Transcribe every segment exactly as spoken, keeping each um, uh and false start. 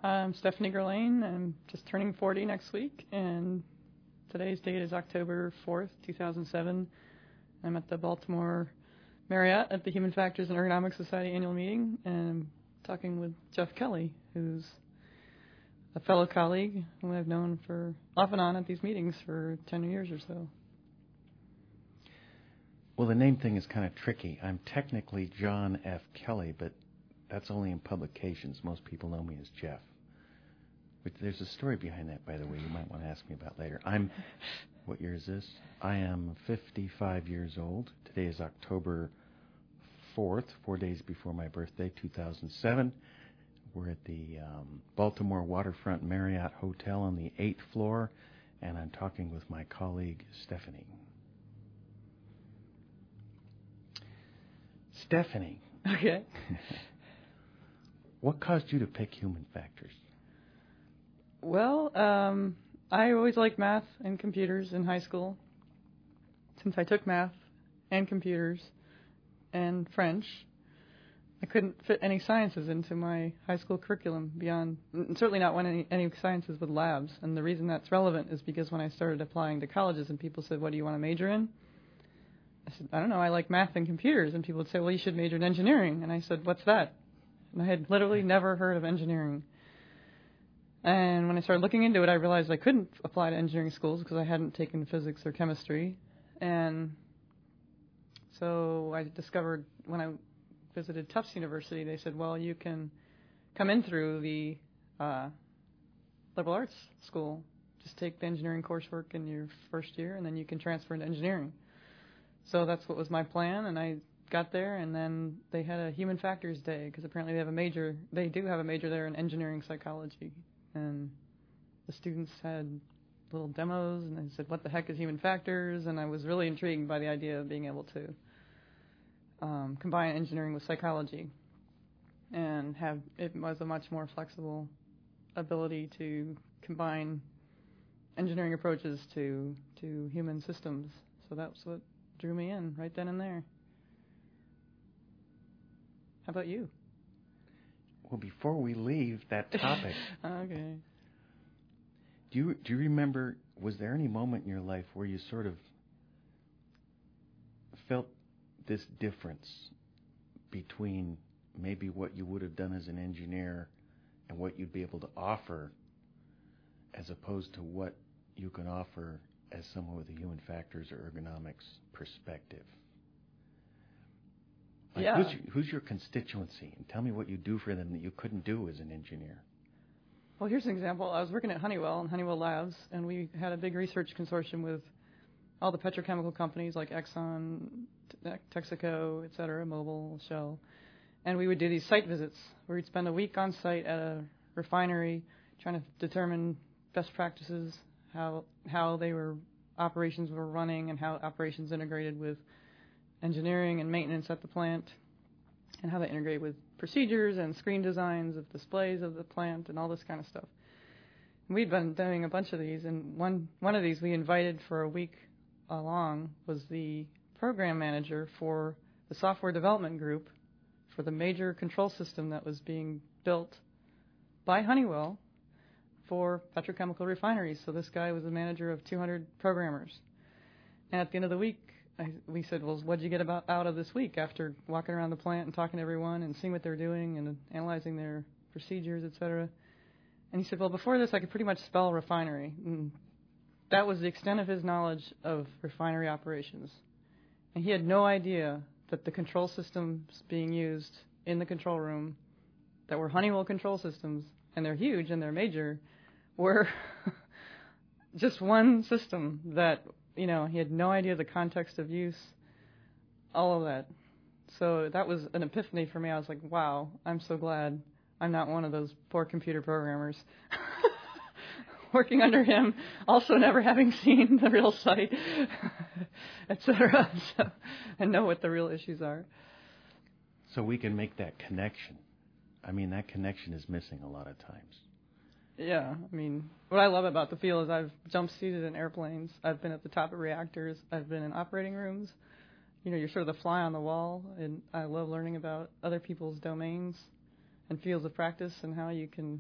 I'm Stephanie Gerlain. I'm just turning forty next week, and today's date is October fourth, two thousand seven. I'm at the Baltimore Marriott at the Human Factors and Ergonomics Society annual meeting, and I'm talking with Jeff Kelly, who's a fellow colleague who I've known for off and on at these meetings for ten years or so. Well, the name thing is kind of tricky. I'm technically John F. Kelly, but that's only in publications. Most people know me as Jeff. But there's a story behind that, by the way, you might want to ask me about later. I'm, what year is this? I am fifty-five years old. Today is October fourth, four days before my birthday, two thousand seven. We're at the um, Baltimore Waterfront Marriott Hotel on the eighth floor, and I'm talking with my colleague, Stephanie. Stephanie. Okay. What caused you to pick human factors? Well, um, I always liked math and computers in high school. Since I took math and computers and French, I couldn't fit any sciences into my high school curriculum beyond, certainly not one any, any sciences with labs. And the reason that's relevant is because when I started applying to colleges and people said, what do you want to major in? I said, I don't know, I like math and computers. And people would say, well, you should major in engineering. And I said, what's that? And I had literally never heard of engineering. And when I started looking into it, I realized I couldn't apply to engineering schools because I hadn't taken physics or chemistry. And so I discovered when I visited Tufts University, they said, well, you can come in through the uh, liberal arts school. Just take the engineering coursework in your first year, and then you can transfer into engineering. So that's what was my plan, and I got there, and then they had a human factors day because apparently they have a major, they do have a major there in engineering psychology. And the students had little demos, and they said, what the heck is human factors? And I was really intrigued by the idea of being able to um, combine engineering with psychology and have, it was a much more flexible ability to combine engineering approaches to, to human systems. So that's what drew me in right then and there. How about you? Well, before we leave that topic, okay. do you do you remember, was there any moment in your life where you sort of felt this difference between maybe what you would have done as an engineer and what you'd be able to offer as opposed to what you can offer as someone with a human factors or ergonomics perspective? Like yeah. Who's, who's your constituency? And tell me what you do for them that you couldn't do as an engineer. Well, here's an example. I was working at Honeywell in Honeywell Labs, and we had a big research consortium with all the petrochemical companies like Exxon, Texaco, et cetera, Mobil, Shell. And we would do these site visits where we'd spend a week on site at a refinery trying to determine best practices, how how they were operations were running, and how operations integrated with engineering and maintenance at the plant, and how they integrate with procedures and screen designs of displays of the plant and all this kind of stuff. And we'd been doing a bunch of these, and one, one of these we invited for a week along was the program manager for the software development group for the major control system that was being built by Honeywell for petrochemical refineries. So this guy was the manager of two hundred programmers. And at the end of the week, I, we said, well, what did you get about out of this week after walking around the plant and talking to everyone and seeing what they're doing and analyzing their procedures, et cetera? And he said, well, before this, I could pretty much spell refinery. And that was the extent of his knowledge of refinery operations. And he had no idea that the control systems being used in the control room that were Honeywell control systems, and they're huge and they're major, were just one system that, you know, he had no idea the context of use, all of that. So that was an epiphany for me. I was like, wow, I'm so glad I'm not one of those poor computer programmers working under him, also never having seen the real site, et cetera, so, and know what the real issues are. So we can make that connection. I mean, that connection is missing a lot of times. Yeah, I mean, what I love about the field is I've jump-seated in airplanes. I've been at the top of reactors. I've been in operating rooms. You know, you're sort of the fly on the wall, and I love learning about other people's domains and fields of practice and how you can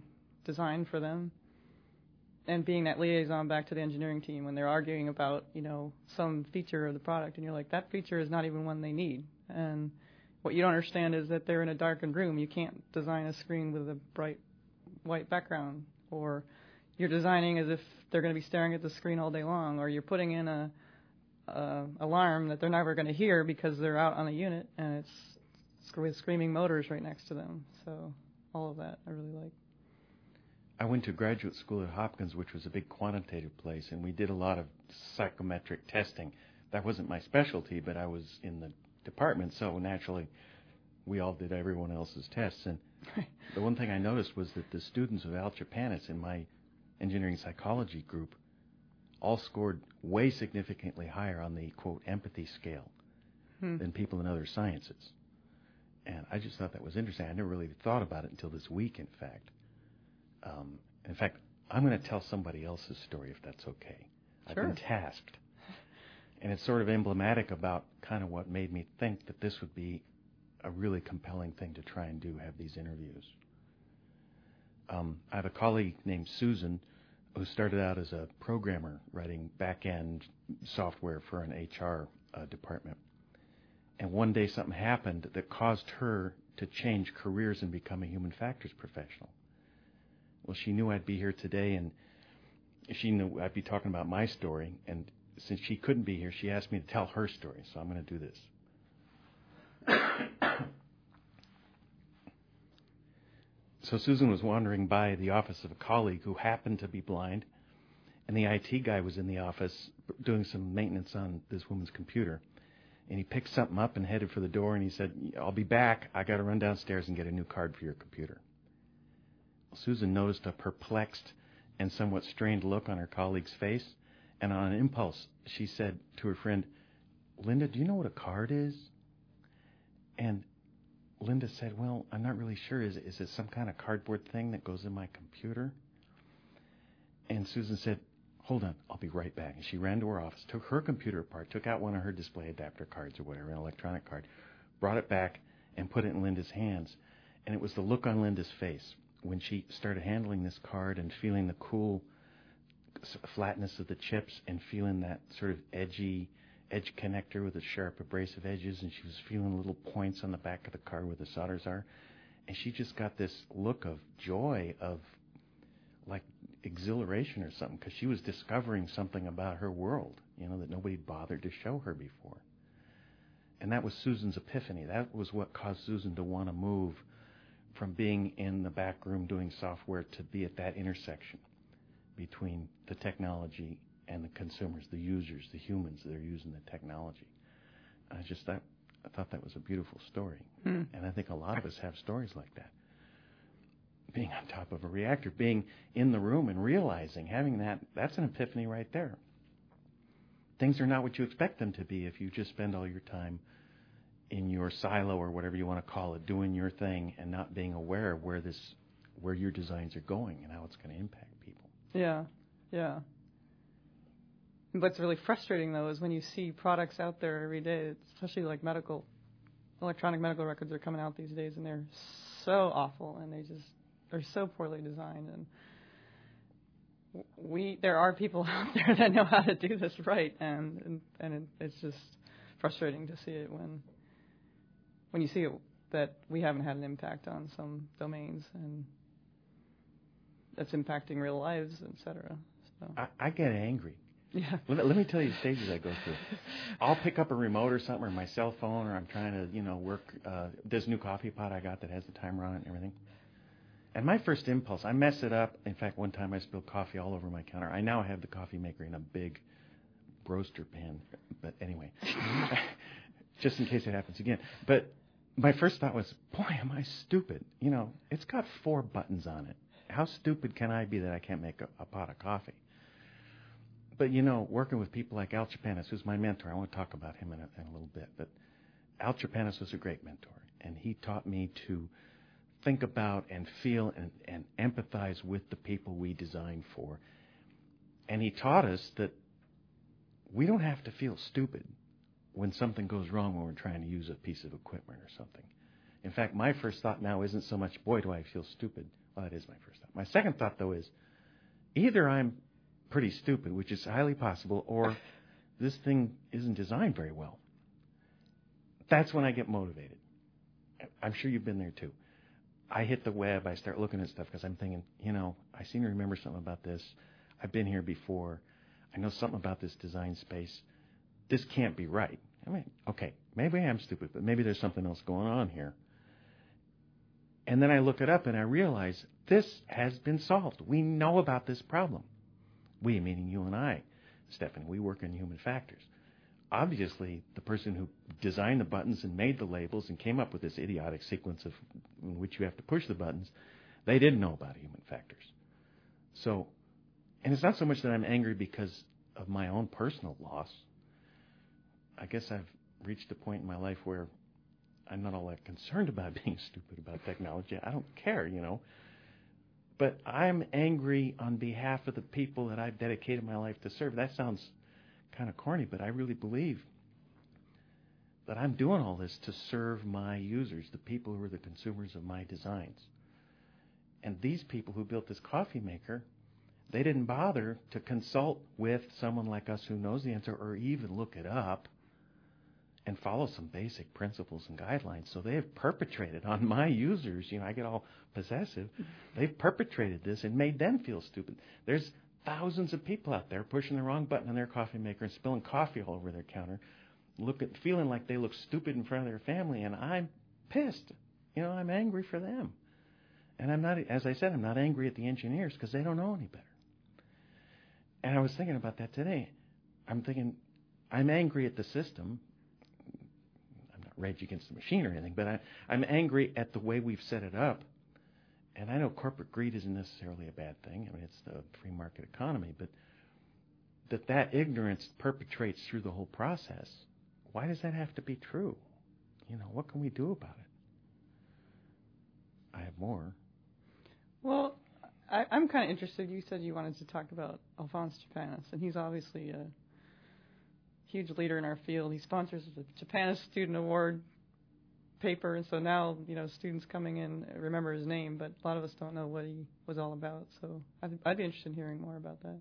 design for them, and being that liaison back to the engineering team when they're arguing about, you know, some feature of the product, and you're like, that feature is not even one they need. And what you don't understand is that they're in a darkened room. You can't design a screen with a bright white background, or you're designing as if they're going to be staring at the screen all day long, or you're putting in a, a alarm that they're never going to hear because they're out on a unit and it's with screaming motors right next to them. So all of that I really like. I went to graduate school at Hopkins, which was a big quantitative place, and we did a lot of psychometric testing. That wasn't my specialty, but I was in the department, so naturally we all did everyone else's tests. And the one thing I noticed was that the students of Al Japanis in my engineering psychology group all scored way significantly higher on the, quote, empathy scale hmm. than people in other sciences. And I just thought that was interesting. I never really thought about it until this week, in fact. Um, in fact, I'm going to tell somebody else's story, if that's okay. Sure. I've been tasked. And it's sort of emblematic about kind of what made me think that this would be a really compelling thing to try and do, have these interviews. Um, I have a colleague named Susan who started out as a programmer writing back-end software for an H R uh, department. And one day something happened that caused her to change careers and become a human factors professional. Well, she knew I'd be here today, and she knew I'd be talking about my story. And since she couldn't be here, she asked me to tell her story, so I'm going to do this. So Susan was wandering by the office of a colleague who happened to be blind, and the I T guy was in the office doing some maintenance on this woman's computer. And he picked something up and headed for the door, and he said, I'll be back. I got to run downstairs and get a new card for your computer. Well, Susan noticed a perplexed and somewhat strained look on her colleague's face, and on an impulse, she said to her friend, Linda, do you know what a card is? And Linda said, well, I'm not really sure. Is it, is it some kind of cardboard thing that goes in my computer? And Susan said, hold on, I'll be right back. And she ran to her office, took her computer apart, took out one of her display adapter cards or whatever, an electronic card, brought it back and put it in Linda's hands. And it was the look on Linda's face when she started handling this card and feeling the cool flatness of the chips and feeling that sort of edgy edge connector with the sharp abrasive edges, and she was feeling little points on the back of the card where the solders are. And she just got this look of joy, of like exhilaration or something, because she was discovering something about her world, you know, that nobody bothered to show her before. And that was Susan's epiphany. That was what caused Susan to want to move from being in the back room doing software to be at that intersection between the technology and the consumers, the users, the humans that are using the technology. I just thought, I thought that was a beautiful story. Hmm. And I think a lot of us have stories like that. Being on top of a reactor, being in the room and realizing, having that, that's an epiphany right there. Things are not what you expect them to be if you just spend all your time in your silo or whatever you want to call it, doing your thing and not being aware of where this, where your designs are going and how it's going to impact people. Yeah, yeah. What's really frustrating, though, is when you see products out there every day, especially like medical, electronic medical records are coming out these days, and they're so awful, and they just are so poorly designed. And we, there are people out there that know how to do this right, and and, and it, it's just frustrating to see it when when you see it that we haven't had an impact on some domains, and that's impacting real lives, et cetera. So. I, I get angry. Yeah. Let, let me tell you the stages I go through. I'll pick up a remote or something, or my cell phone, or I'm trying to, you know, work uh, this new coffee pot I got that has the timer on it and everything. And my first impulse, I mess it up. In fact, one time I spilled coffee all over my counter. I now have the coffee maker in a big roaster pan. But anyway, just in case it happens again. But my first thought was, boy, am I stupid. You know, it's got four buttons on it. How stupid can I be that I can't make a, a pot of coffee? But, you know, working with people like Al Japanis, who's my mentor, I want to talk about him in a, in a little bit, but Al Japanis was a great mentor, and he taught me to think about and feel and, and empathize with the people we design for. And he taught us that we don't have to feel stupid when something goes wrong when we're trying to use a piece of equipment or something. In fact, my first thought now isn't so much, boy, do I feel stupid. Well, that is my first thought. My second thought, though, is either I'm pretty stupid, which is highly possible, or this thing isn't designed very well. That's when I get motivated. I'm sure you've been there, too. I hit the web. I start looking at stuff because I'm thinking, you know, I seem to remember something about this. I've been here before. I know something about this design space. This can't be right. I mean, okay, maybe I am stupid, but maybe there's something else going on here. And then I look it up and I realize this has been solved. We know about this problem. We, meaning you and I, Stephanie, we work in human factors. Obviously, the person who designed the buttons and made the labels and came up with this idiotic sequence of in which you have to push the buttons, they didn't know about human factors. So, and it's not so much that I'm angry because of my own personal loss. I guess I've reached a point in my life where I'm not all that concerned about being stupid about technology. I don't care, you know. But I'm angry on behalf of the people that I've dedicated my life to serve. That sounds kind of corny, but I really believe that I'm doing all this to serve my users, the people who are the consumers of my designs. And these people who built this coffee maker, they didn't bother to consult with someone like us who knows the answer or even look it up and follow some basic principles and guidelines. So they have perpetrated on my users, you know, I get all possessive, they've perpetrated this and made them feel stupid. There's thousands of people out there pushing the wrong button on their coffee maker and spilling coffee all over their counter, look at, feeling like they look stupid in front of their family, and I'm pissed. You know, I'm angry for them. And I'm not, as I said, I'm not angry at the engineers because they don't know any better. And I was thinking about that today. I'm thinking, I'm angry at the system. I'm not rage against the machine or anything, but I, I'm angry at the way we've set it up. And I know corporate greed isn't necessarily a bad thing. I mean, it's the free market economy, but that that ignorance perpetrates through the whole process. Why does that have to be true? You know, what can we do about it? I have more. Well, I, I'm kind of interested. You said you wanted to talk about Alphonse Japanis, and he's obviously a huge leader in our field. He sponsors the Japanis Student Award paper, and so now, you know, students coming in remember his name, but a lot of us don't know what he was all about. So I'd, I'd be interested in hearing more about that.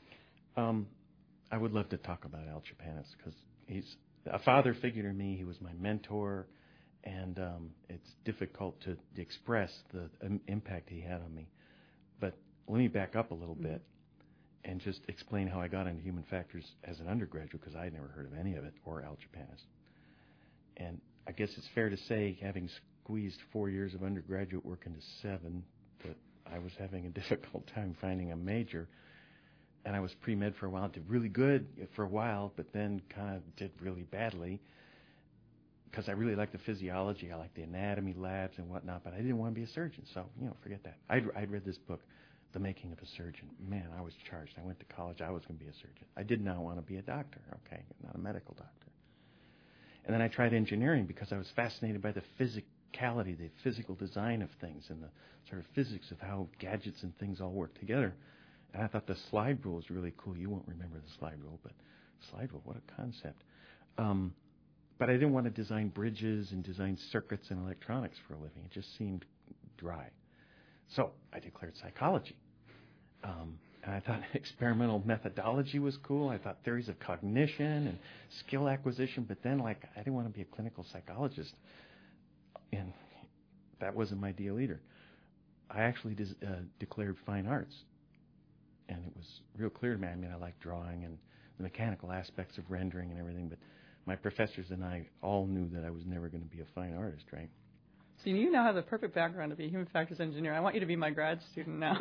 Um, I would love to talk about Al Japanis because he's a father figure to me. He was my mentor, and um, it's difficult to express the um, impact he had on me. But let me back up a little mm-hmm. bit and just explain how I got into human factors as an undergraduate, because I had never heard of any of it, or Al Japanis. And I guess it's fair to say, having squeezed four years of undergraduate work into seven, that I was having a difficult time finding a major. And I was pre-med for a while, did really good for a while, but then kind of did really badly because I really liked the physiology. I liked the anatomy labs and whatnot, but I didn't want to be a surgeon. So, you know, forget that. I'd, I'd read this book, The Making of a Surgeon. Man, I was charged. I went to college. I was going to be a surgeon. I did not want to be a doctor, okay, not a medical doctor. And then I tried engineering because I was fascinated by the physicality, the physical design of things and the sort of physics of how gadgets and things all work together. And I thought the slide rule was really cool. You won't remember the slide rule, but slide rule, what a concept. Um, but I didn't want to design bridges and design circuits and electronics for a living. It just seemed dry. So I declared psychology. Um, and I thought experimental methodology was cool. I thought theories of cognition and skill acquisition. But then, like, I didn't want to be a clinical psychologist. And that wasn't my deal either. I actually des- uh, declared fine arts. And it was real clear to me. I mean, I like drawing and the mechanical aspects of rendering and everything, but my professors and I all knew that I was never going to be a fine artist, right? So you now have the perfect background to be a human factors engineer. I want you to be my grad student now.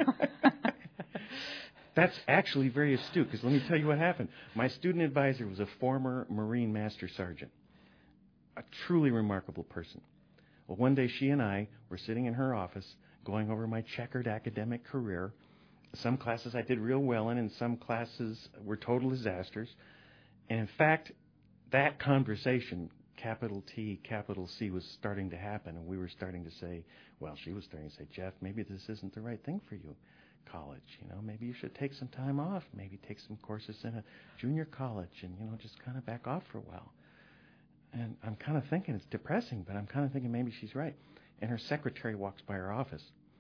That's actually very astute, because let me tell you what happened. My student advisor was a former Marine Master Sergeant, a truly remarkable person. Well, one day she and I were sitting in her office going over my checkered academic career. Some classes I did real well in, and some classes were total disasters. And in fact, that conversation, capital T, capital C, was starting to happen, and we were starting to say, well, she was starting to say, Jeff, maybe this isn't the right thing for you, college. You know, maybe you should take some time off, maybe take some courses in a junior college, and, you know, just kind of back off for a while. And I'm kind of thinking it's depressing, but I'm kind of thinking maybe she's right. And her secretary walks by her office.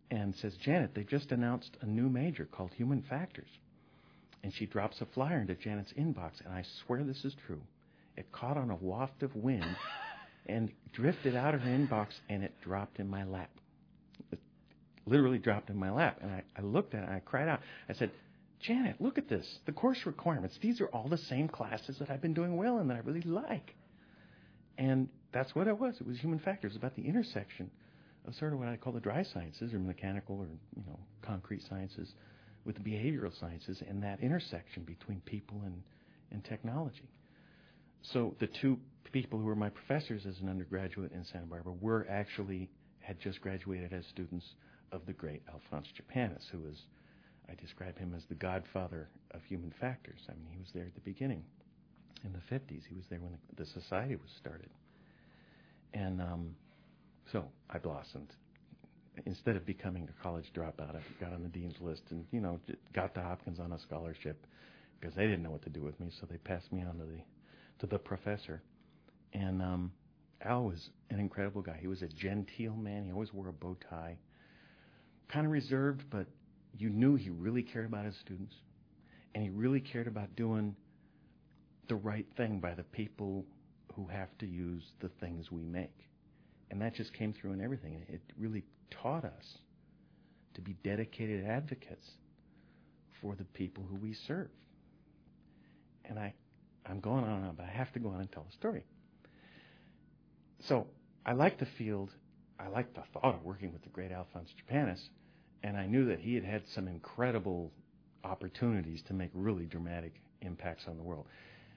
and says, Janet, they've just announced a new major called Human Factors. And she drops a flyer into Janet's inbox, and I swear this is true. It caught on a waft of wind and drifted out of her inbox, and it dropped in my lap. It literally dropped in my lap. And I, I looked at it, and I cried out. I said, Janet, look at this. The course requirements, these are all the same classes that I've been doing well and that I really like. And that's what it was. It was Human Factors. It was about the intersection of sort of what I call the dry sciences or mechanical or, you know, concrete sciences with the behavioral sciences and that intersection between people and, and technology. So the two people who were my professors as an undergraduate in Santa Barbara were actually, had just graduated as students of the great Alphonse Japanis, who was, I describe him as the godfather of Human Factors. I mean, he was there at the beginning in the fifties. He was there when the, the society was started. And um, so I blossomed. Instead of becoming a college dropout, I got on the dean's list and, you know, got to Hopkins on a scholarship because they didn't know what to do with me, so they passed me on to the to the professor. And um, Al was an incredible guy. He was a genteel man. He always wore a bow tie. Kind of reserved, but you knew he really cared about his students. And he really cared about doing the right thing by the people who have to use the things we make. And that just came through in everything. It really taught us to be dedicated advocates for the people who we serve. And I, I'm going on and on, but I have to go on and tell the story. So I liked the field. I liked the thought of working with the great Alphonse Japanis, and I knew that he had had some incredible opportunities to make really dramatic impacts on the world.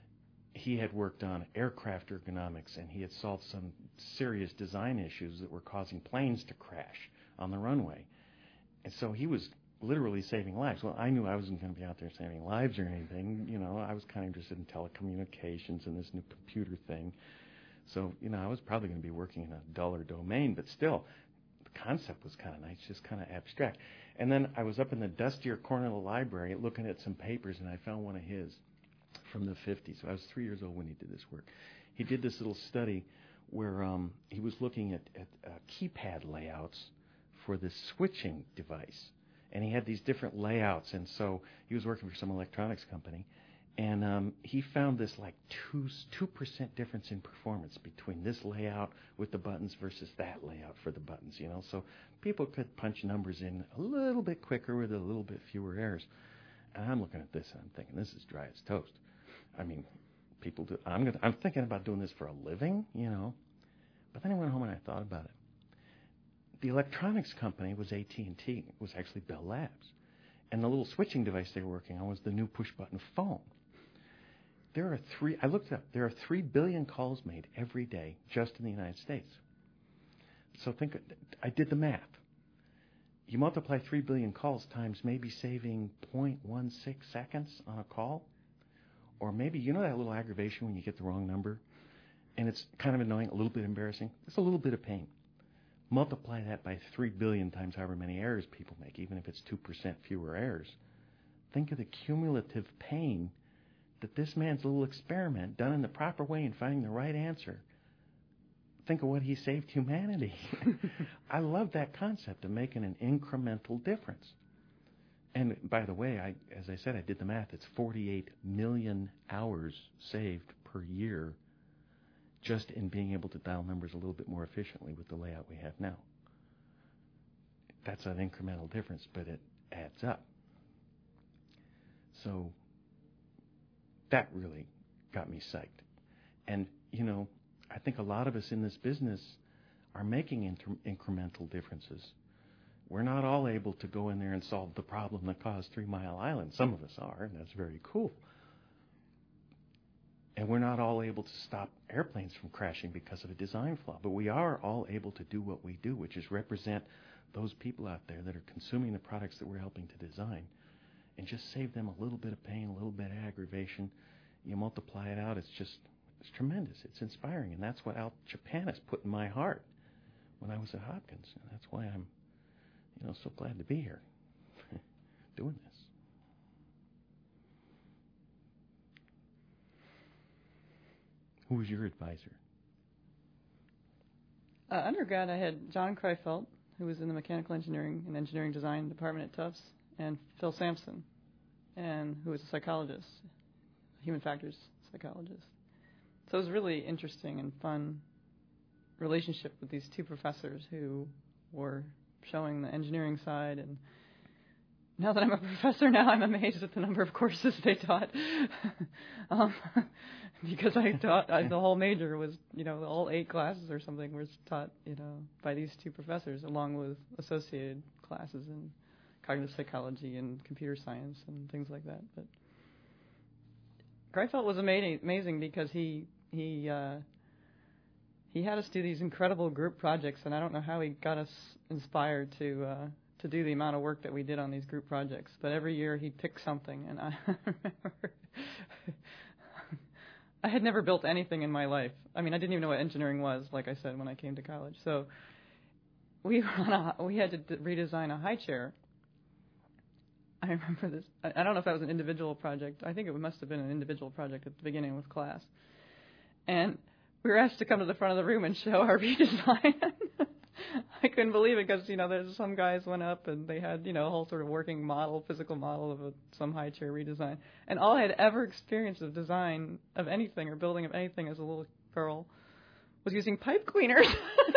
He had worked on aircraft ergonomics, and he had solved some serious design issues that were causing planes to crash on the runway. And so he was literally saving lives. Well, I knew I wasn't going to be out there saving lives or anything. You know, I was kind of interested in telecommunications and this new computer thing. So, you know, I was probably going to be working in a duller domain, but still, the concept was kind of nice, just kind of abstract. And then I was up in the dustier corner of the library looking at some papers, and I found one of his from the fifties. So I was three years old when he did this work. He did this little study where um, he was looking at, at uh, keypad layouts for this switching device. And he had these different layouts, and so he was working for some electronics company, and um, he found this like two two percent difference in performance between this layout with the buttons versus that layout for the buttons. You know, so people could punch numbers in a little bit quicker with a little bit fewer errors. And I'm looking at this, and I'm thinking, this is dry as toast. I mean, people do. I'm gonna, I'm thinking about doing this for a living, you know. But then I went home and I thought about it. The electronics company was A T and T. It was actually Bell Labs. And the little switching device they were working on was the new push-button phone. There are three, I looked up, there are three billion calls made every day just in the United States. So think, I did the math. You multiply three billion calls times maybe saving zero point one six seconds on a call. Or maybe, you know that little aggravation when you get the wrong number? And it's kind of annoying, a little bit embarrassing. It's a little bit of pain. Multiply that by three billion times however many errors people make, even if it's two percent fewer errors. Think of the cumulative pain that this man's little experiment, done in the proper way and finding the right answer, think of what he saved humanity. I love that concept of making an incremental difference. And by the way, I, as I said, I did the math. It's forty-eight million hours saved per year just in being able to dial numbers a little bit more efficiently with the layout we have now. That's an incremental difference, but it adds up. So that really got me psyched. And, you know, I think a lot of us in this business are making inter- incremental differences. We're not all able to go in there and solve the problem that caused Three Mile Island. Some of us are, and that's very cool. And we're not all able to stop airplanes from crashing because of a design flaw. But we are all able to do what we do, which is represent those people out there that are consuming the products that we're helping to design and just save them a little bit of pain, a little bit of aggravation. You multiply it out, it's just, it's tremendous. It's inspiring. And that's what Al Japanis put in my heart when I was at Hopkins. And that's why I'm, you know, so glad to be here doing this. Who was your advisor? Uh, undergrad, I had John Kreifelt, who was in the mechanical engineering and engineering design department at Tufts, and Phil Sampson, and who was a psychologist, human factors psychologist. So it was really interesting and fun relationship with these two professors who were showing the engineering side. And now that I'm a professor now, I'm amazed at the number of courses they taught. um, because I taught, I, the whole major was, you know, all eight classes or something was taught, you know, by these two professors, along with associated classes in cognitive psychology and computer science and things like that. But Greifeld was amazing, amazing because he he uh, he had us do these incredible group projects, and I don't know how he got us inspired to uh, to do the amount of work that we did on these group projects. But every year he'd pick something, and I remember I had never built anything in my life. I mean, I didn't even know what engineering was, like I said, when I came to college. So we were on a, we had to d- redesign a high chair. I remember this. I, I don't know if that was an individual project. I think it must have been an individual project at the beginning with class. And we were asked to come to the front of the room and show our redesign. I couldn't believe it because, you know, there's some guys went up and they had, you know, a whole sort of working model, physical model of a, some high chair redesign. And all I had ever experienced of design of anything or building of anything as a little girl was using pipe cleaners.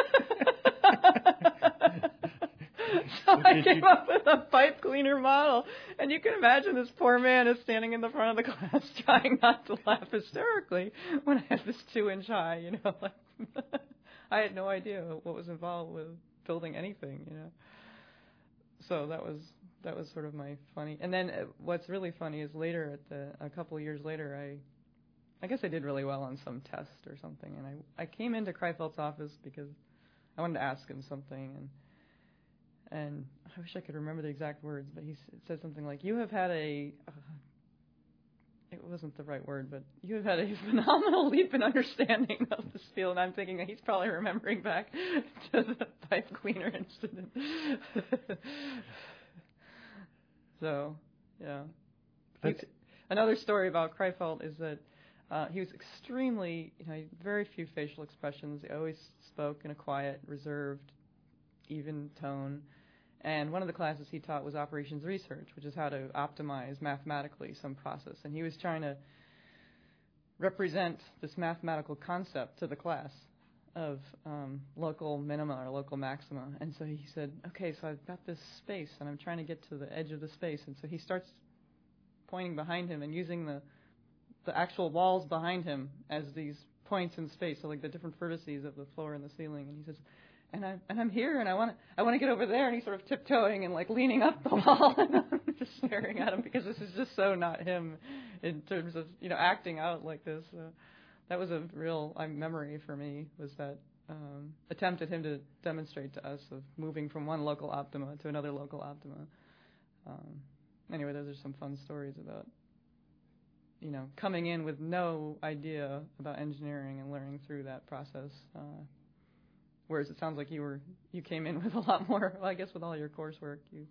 So I came up with a pipe cleaner model, and you can imagine this poor man is standing in the front of the class trying not to laugh hysterically when I had this two-inch high, you know. Like I had no idea what was involved with building anything, you know. So that was that was sort of my funny. And then uh, what's really funny is later, at the a couple of years later, I I guess I did really well on some test or something, and I I came into Kreifeld's office because I wanted to ask him something, and. And I wish I could remember the exact words, but he said something like, you have had a, uh, it wasn't the right word, but you have had a phenomenal leap in understanding of this field. And I'm thinking that he's probably remembering back to the pipe cleaner incident. So, yeah. He, another story about Kreifeld is that uh, he was extremely, you know, very few facial expressions. He always spoke in a quiet, reserved, even tone. And one of the classes he taught was operations research, which is how to optimize mathematically some process. And he was trying to represent this mathematical concept to the class of um, local minima or local maxima. And so he said, okay, so I've got this space, and I'm trying to get to the edge of the space. And so he starts pointing behind him and using the the actual walls behind him as these points in space, so like the different vertices of the floor and the ceiling. And he says, And I'm and I'm here, and I want to I want to get over there. And he's sort of tiptoeing and like leaning up the wall, and I'm just staring at him because this is just so not him, in terms of, you know, acting out like this. Uh, that was a real uh, memory for me, was that um, attempt at him to demonstrate to us of moving from one local optima to another local optima. Um, anyway, those are some fun stories about, you know, coming in with no idea about engineering and learning through that process. Uh, Whereas it sounds like you were you came in with a lot more. Well, I guess with all your coursework, you.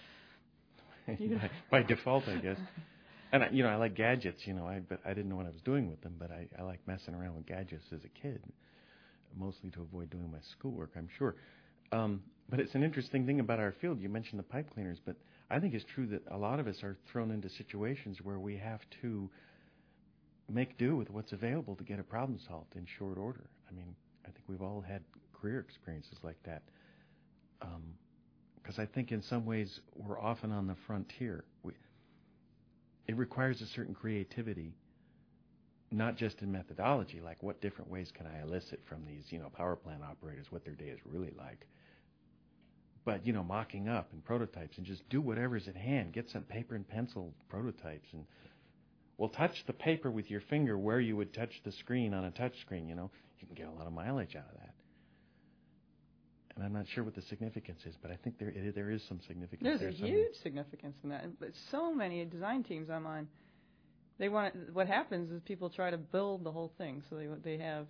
you by, by default, I guess. And I, you know, I like gadgets. You know, I but I didn't know what I was doing with them. But I, I like messing around with gadgets as a kid, mostly to avoid doing my schoolwork, I'm sure. Um, but it's an interesting thing about our field. You mentioned the pipe cleaners, but I think it's true that a lot of us are thrown into situations where we have to make do with what's available to get a problem solved in short order. I mean, I think we've all had career experiences like that, because um, I think in some ways we're often on the frontier. We, it requires a certain creativity, not just in methodology, like what different ways can I elicit from these, you know, power plant operators what their day is really like, but, you know, mocking up and prototypes and just do whatever's at hand. Get some paper and pencil prototypes and, well, touch the paper with your finger where you would touch the screen on a touch screen, you know. You can get a lot of mileage out of that. And I'm not sure what the significance is, but I think there it, there is some significance. There's there a huge significance in that. But so many design teams I'm on, they want. What happens is people try to build the whole thing. So they they have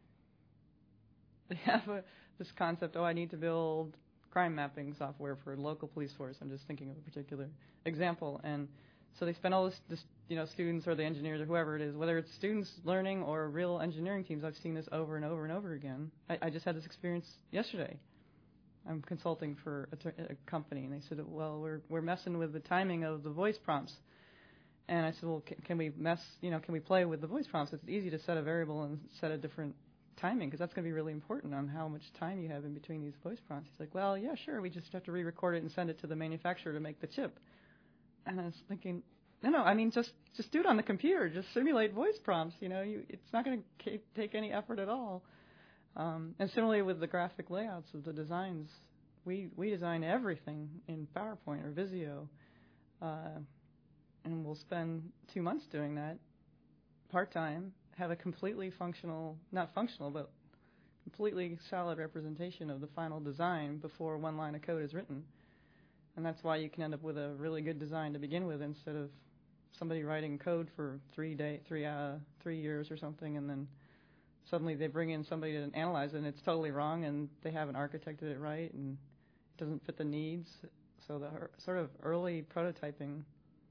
they have a, this concept. Oh, I need to build crime mapping software for local police force. I'm just thinking of a particular example, and so they spend all this, this, you know, students or the engineers or whoever it is, whether it's students learning or real engineering teams. I've seen this over and over and over again. I, I just had this experience yesterday. I'm consulting for a, ter- a company, and they said, well, we're we're messing with the timing of the voice prompts. And I said, well, can, can we mess, you know, can we play with the voice prompts? It's easy to set a variable and set a different timing, because that's going to be really important on how much time you have in between these voice prompts. He's like, well, yeah, sure, we just have to re-record it and send it to the manufacturer to make the chip. And I was thinking, no, no, I mean, just just do it on the computer. Just simulate voice prompts. You know, you, it's not going to take any effort at all. Um, and similarly with the graphic layouts of the designs, we we design everything in PowerPoint or Visio. Uh, And we'll spend two months doing that part-time, have a completely functional, not functional, but completely solid representation of the final design before one line of code is written. And that's why you can end up with a really good design to begin with, instead of somebody writing code for three day, three uh, three years or something, and then suddenly they bring in somebody to analyze it, and it's totally wrong, and they haven't architected it right, and it doesn't fit the needs. So the sort of early prototyping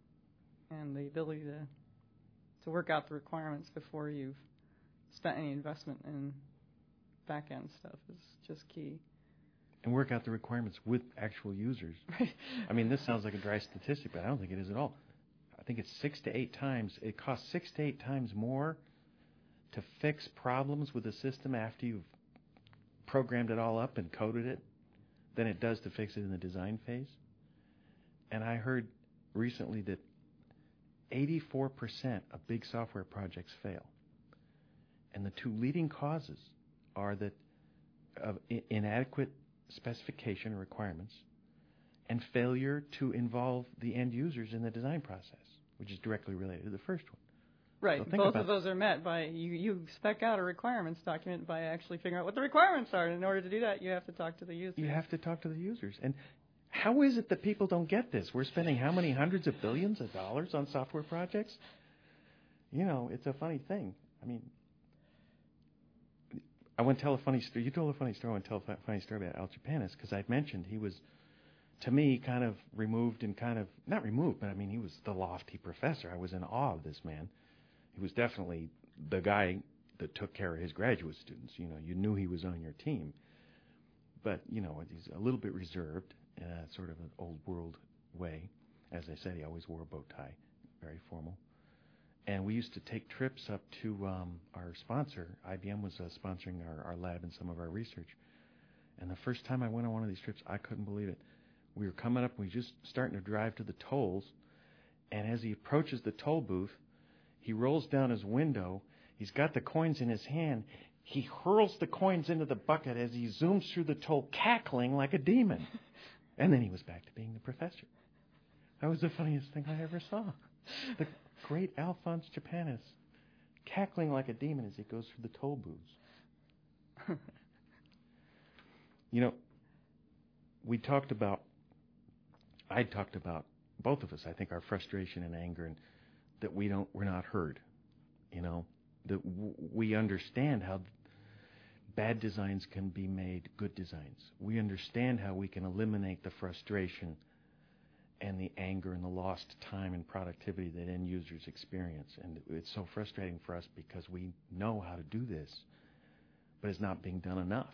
and the ability to to work out the requirements before you've spent any investment in back-end stuff is just key. And work out the requirements with actual users. Right. I mean, this sounds like a dry statistic, but I don't think it is at all. I think it's six to eight times, it costs six to eight times more to fix problems with the system after you've programmed it all up and coded it than it does to fix it in the design phase. And I heard recently that eighty-four percent of big software projects fail. And the two leading causes are that of I- inadequate specification or requirements and failure to involve the end users in the design process, which is directly related to the first one. Right. So Both of those are met by, you, you spec out a requirements document by actually figuring out what the requirements are. And in order to do that, you have to talk to the users. You have to talk to the users. And how is it that people don't get this? We're spending how many hundreds of billions of dollars on software projects? You know, it's a funny thing. I mean, I want to tell a funny story. You told a funny story. I want to tell a funny story about Al Japanis, because I'd mentioned he was, to me, kind of removed and kind of, not removed, but I mean, he was the lofty professor. I was in awe of this man. He was definitely the guy that took care of his graduate students. You know, you knew he was on your team. But, you know, he's a little bit reserved in a sort of an old world way. As I said, he always wore a bow tie, very formal. And we used to take trips up to um, our sponsor. I B M was uh, sponsoring our, our lab and some of our research. And the first time I went on one of these trips, I couldn't believe it. We were coming up, and we were just starting to drive to the tolls. And as he approaches the toll booth, he rolls down his window. He's got the coins in his hand. He hurls the coins into the bucket as he zooms through the toll, cackling like a demon. And then he was back to being the professor. That was the funniest thing I ever saw. The great Alphonse Japanis, cackling like a demon as he goes through the toll booths. You know, we talked about, I talked about, both of us, I think, our frustration and anger, and that we don't, we're not heard. You know, that w- we understand how bad designs can be made good designs. We understand how we can eliminate the frustration and the anger and the lost time and productivity that end users experience. And it's so frustrating for us because we know how to do this, but it's not being done enough.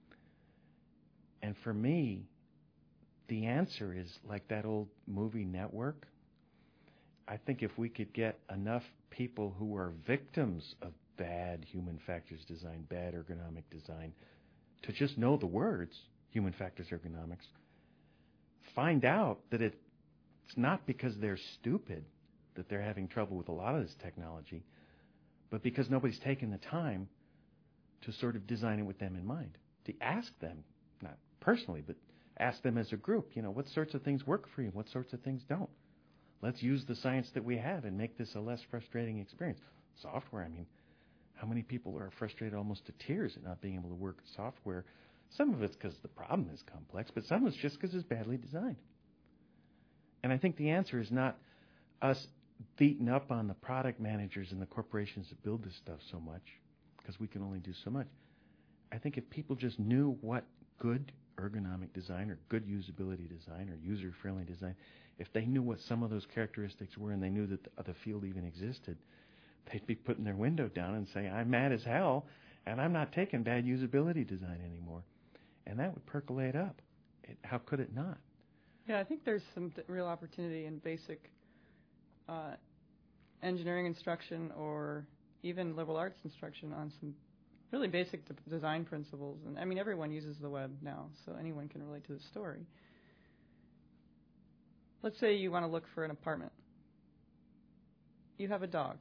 And for me, the answer is like that old movie Network. I think if we could get enough people who are victims of bad human factors design, bad ergonomic design, to just know the words, human factors ergonomics, find out that it, it's not because they're stupid that they're having trouble with a lot of this technology, but because nobody's taken the time to sort of design it with them in mind, to ask them, not personally, but ask them as a group, you know, what sorts of things work for you, what sorts of things don't. Let's use the science that we have and make this a less frustrating experience. Software, I mean, how many people are frustrated almost to tears at not being able to work with software? Some of it's because the problem is complex, but some of it's just because it's badly designed. And I think the answer is not us beating up on the product managers and the corporations that build this stuff so much, because we can only do so much. I think if people just knew what good ergonomic design or good usability design or user-friendly design, if they knew what some of those characteristics were and they knew that the, the field even existed, they'd be putting their window down and saying, I'm mad as hell, and I'm not taking bad usability design anymore. And that would percolate up. It, how could it not? Yeah, I think there's some th- real opportunity in basic uh, engineering instruction or even liberal arts instruction on some really basic d- design principles. And I mean, everyone uses the web now, so anyone can relate to the story. Let's say you want to look for an apartment. You have a dog.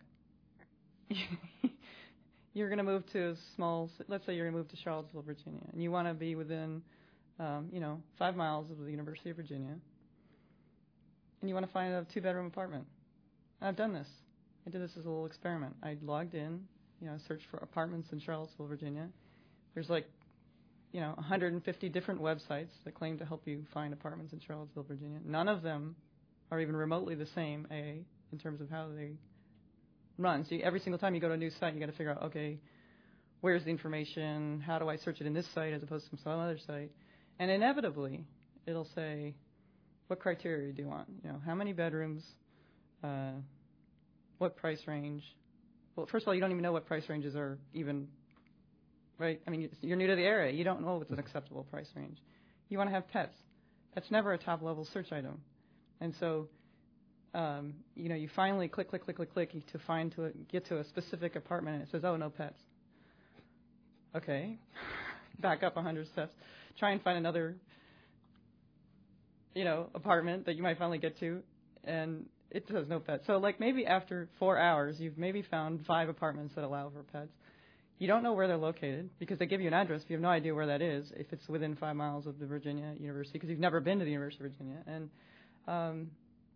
You're going to move to a small, let's say you're going to move to Charlottesville, Virginia, and you want to be within, um, you know, five miles of the University of Virginia, and you want to find a two-bedroom apartment. I've done this. I did this as a little experiment. I logged in, you know, searched for apartments in Charlottesville, Virginia. There's like, you know, one hundred fifty different websites that claim to help you find apartments in Charlottesville, Virginia. None of them are even remotely the same, A, in terms of how they run. So you, every single time you go to a new site, you got to figure out, okay, where's the information? How do I search it in this site as opposed to some other site? And inevitably, it'll say, what criteria do you want? You know, how many bedrooms? Uh, what price range? Well, first of all, you don't even know what price ranges are even, right? I mean, you're new to the area. You don't know what's an acceptable price range. You want to have pets. That's never a top-level search item. And so, um, you know, you finally click, click, click, click, click to find to a, get to a specific apartment, and it says, oh, no pets. Okay. Back up one hundred steps. Try and find another, you know, apartment that you might finally get to, and it says no pets. So, like, maybe after four hours, you've maybe found five apartments that allow for pets. You don't know where they're located because they give you an address. You have no idea where that is if it's within five miles of the Virginia University because you've never been to the University of Virginia. And um,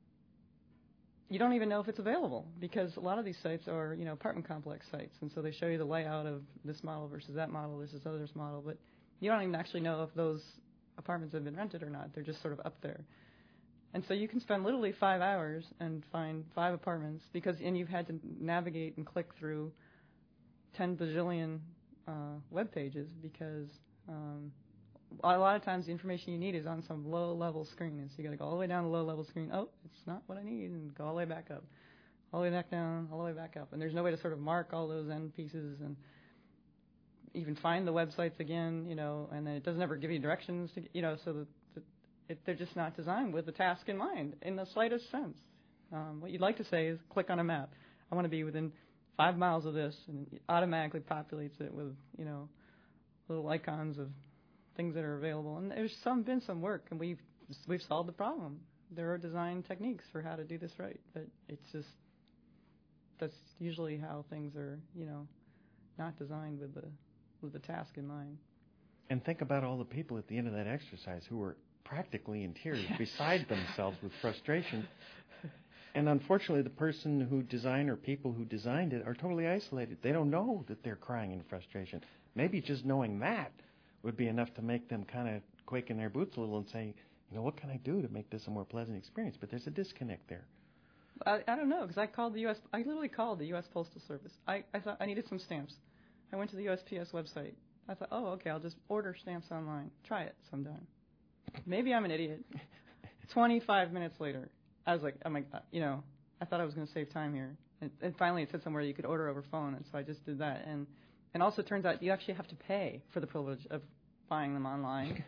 you don't even know if it's available because a lot of these sites are, you know, apartment complex sites. And so they show you the layout of this model versus that model versus other model. But you don't even actually know if those apartments have been rented or not. They're just sort of up there. And so you can spend literally five hours and find five apartments because, and you've had to navigate and click through ten bajillion uh, web pages because um, a lot of times the information you need is on some low-level screen. And so you got to go all the way down the low-level screen. Oh, it's not what I need, and go all the way back up, all the way back down, all the way back up. And there's no way to sort of mark all those end pieces and even find the websites again, you know. And then it doesn't ever give you directions to, you know, so that the, it, they're just not designed with the task in mind in the slightest sense. Um, what you'd like to say is click on a map. I want to be within five miles of this, and it automatically populates it with, you know, little icons of things that are available. And there's some been some work, and we've we've solved the problem. There are design techniques for how to do this right, but it's just that's usually how things are, you know, not designed with the with the task in mind. And think about all the people at the end of that exercise who were practically in tears, beside themselves with frustration. And unfortunately, the person who designed or people who designed it are totally isolated. They don't know that they're crying in frustration. Maybe just knowing that would be enough to make them kind of quake in their boots a little and say, you know, what can I do to make this a more pleasant experience? But there's a disconnect there. I, I don't know, because I called the U S I literally called the U S Postal Service. I, I thought I needed some stamps. I went to the U S P S website. I thought, oh, okay, I'll just order stamps online. Try it sometime. Maybe I'm an idiot. twenty-five minutes later, I was like, oh my God, you know, I thought I was going to save time here. And, and finally it said somewhere you could order over phone, and so I just did that. And and also it turns out you actually have to pay for the privilege of buying them online.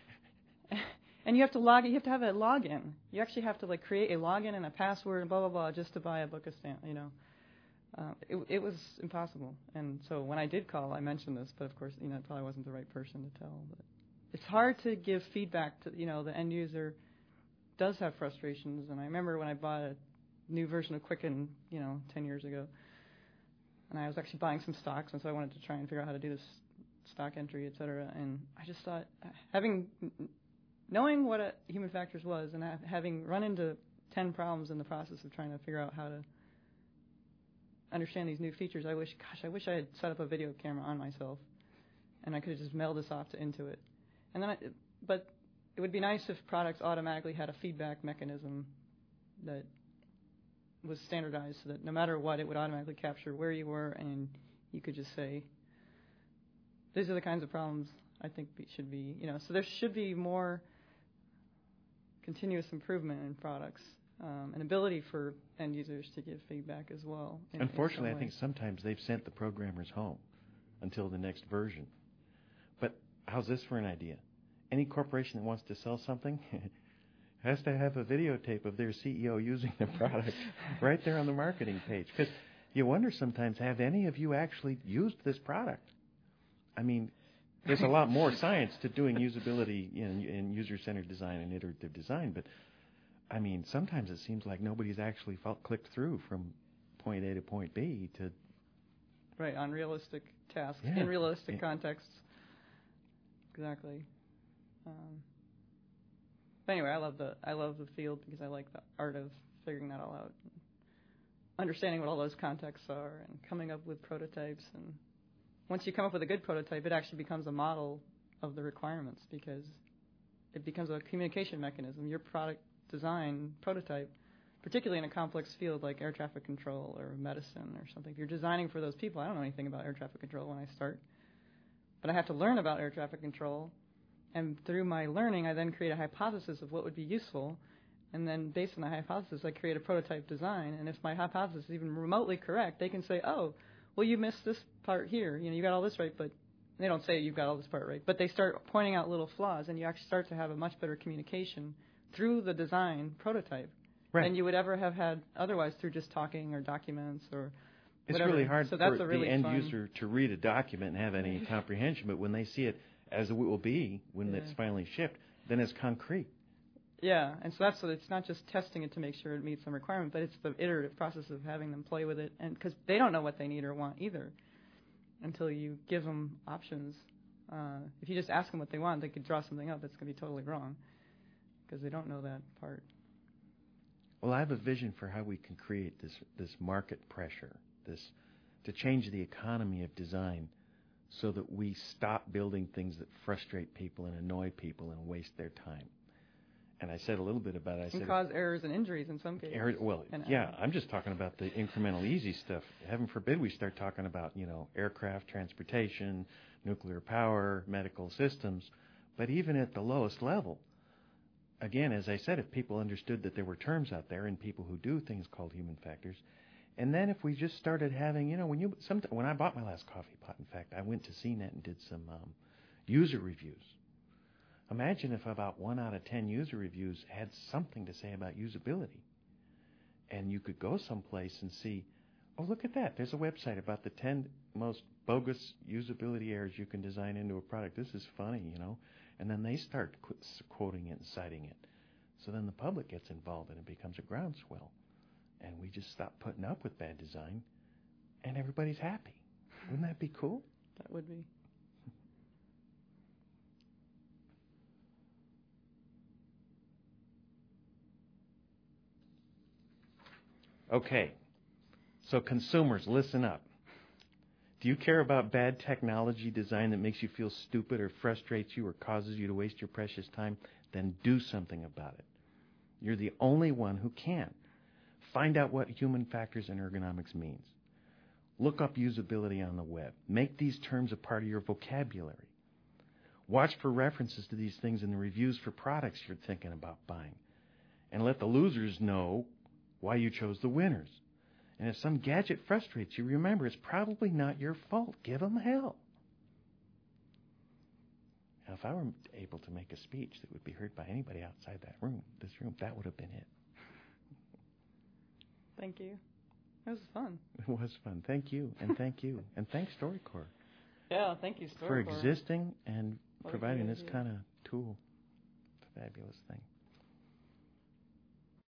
And you have to log you have to have a login. You actually have to like create a login and a password and blah blah blah just to buy a book of stamp, you know. Uh, it, it was impossible. And so when I did call, I mentioned this, but of course, you know, it probably wasn't the right person to tell. But it's hard to give feedback to, you know, the end user does have frustrations. And I remember when I bought a new version of Quicken, you know, ten years ago, and I was actually buying some stocks, and so I wanted to try and figure out how to do this stock entry, et cetera. And I just thought, having, knowing what a human factors was, and having run into ten problems in the process of trying to figure out how to understand these new features, I wish, gosh, I wish I had set up a video camera on myself, and I could have just mailed this off to Intuit. And then, I, but it would be nice if products automatically had a feedback mechanism that was standardized, so that no matter what, it would automatically capture where you were, and you could just say, these are the kinds of problems I think should be, you know. So there should be more continuous improvement in products. Um, an ability for end users to give feedback as well. In, Unfortunately, in I think sometimes they've sent the programmers home until the next version. But how's this for an idea? any corporation that wants to sell something has to have a videotape of their C E O using the product right there on the marketing page. Because you wonder sometimes, have any of you actually used this product? I mean, there's a lot more science to doing usability in, in user-centered design and iterative design, but I mean, sometimes it seems like nobody's actually felt clicked through from point A to point B to... Right, on realistic tasks, Yeah. in realistic Yeah. contexts. Exactly. Um, but anyway, I love the I love the field because I like the art of figuring that all out, and understanding what all those contexts are, and coming up with prototypes. And once you come up with a good prototype, it actually becomes a model of the requirements because it becomes a communication mechanism. Your product design prototype, particularly in a complex field like air traffic control or medicine or something, if you're designing for those people, I don't know anything about air traffic control when I start, but I have to learn about air traffic control. And through my learning, I then create a hypothesis of what would be useful. And then based on the hypothesis, I create a prototype design. And if my hypothesis is even remotely correct, they can say, oh, well, you missed this part here. You know, you got all this right, but they don't say you've got all this part right. But they start pointing out little flaws, and you actually start to have a much better communication through the design prototype Right. than you would ever have had otherwise through just talking or documents or It's whatever. really hard so for that's a really the end fun user to read a document and have any comprehension, but when they see it as it will be when Yeah. it's finally shipped, then it's concrete. Yeah, and so that's what it's not just testing it to make sure it meets some requirement, but it's the iterative process of having them play with it, and because they don't know what they need or want either until you give them options. Uh, if you just ask them what they want, they could draw something up that's going to be totally wrong because they don't know that part. Well, I have a vision for how we can create this this market pressure, this to change the economy of design so that we stop building things that frustrate people and annoy people and waste their time. And I said a little bit about it. I And said cause errors and injuries in some cases. Error, well, And, uh, yeah, I'm just talking about the incremental easy stuff. Heaven forbid we start talking about, you know, aircraft, transportation, nuclear power, medical systems. But even at the lowest level, again, as I said, if people understood that there were terms out there and people who do things called human factors, and then if we just started having, you know, when you some, when I bought my last coffee pot, in fact, I went to C net and did some um, user reviews. Imagine if about one out of ten user reviews had something to say about usability. And you could go someplace and see, oh, look at that. There's a website about the ten most bogus usability errors you can design into a product. This is funny, you know. And then they start qu- quoting it and citing it. So then the public gets involved and it becomes a groundswell. And we just stop putting up with bad design and everybody's happy. Wouldn't that be cool? That would be. Okay, so consumers, listen up. Do you care about bad technology design that makes you feel stupid or frustrates you or causes you to waste your precious time? Then do something about it. You're the only one who can. Find out what human factors and ergonomics means. Look up usability on the web. Make these terms a part of your vocabulary. Watch for references to these things in the reviews for products you're thinking about buying. And let the losers know why you chose the winners. And if some gadget frustrates you, remember, it's probably not your fault. Give them hell. Now, if I were able to make a speech that would be heard by anybody outside that room, this room, that would have been it. Thank you. It was fun. It was fun. Thank you, and thank you, and thanks StoryCorps Yeah, thank you, StoryCorps. for existing and What a providing great this idea. kind of tool. Fabulous thing.